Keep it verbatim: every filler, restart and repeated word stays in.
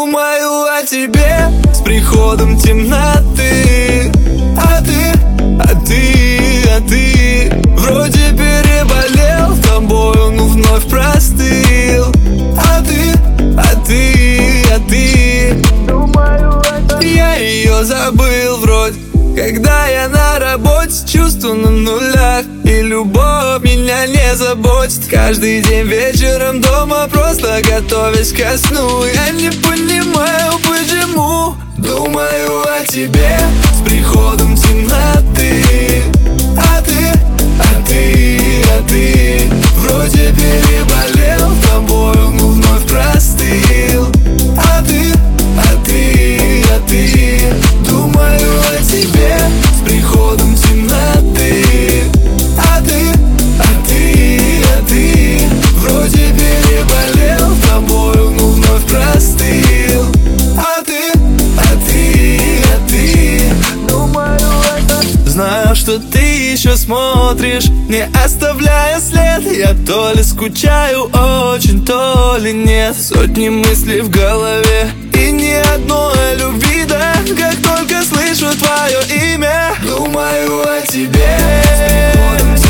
Думаю о тебе с приходом темноты. А ты, а ты, а ты вроде переболел тобою, но вновь простыл. А ты, а ты, а ты думаю о тебе. Я ее забыл вроде, когда я на работе, чувства на нулях, и любовь меня не заботит. Каждый день вечером дома, просто готовясь ко сну. Я не понимаю, почему думаю о тебе с приходом темноты. А ты, а ты, а ты вроде переболел тобою, но вновь простыл. А ты, а ты, а ты думаю о тебе с приходом темноты. А ты, а ты, а ты вроде переболел тобою, но вновь простыл. А ты, а ты, а ты думаю это. Знаю, что ты еще смотришь, не оставляя след. Я то ли скучаю очень, то ли нет. Сотни мыслей в голове и ни одной любви, да. Как только слышу твое имя, думаю о тебе.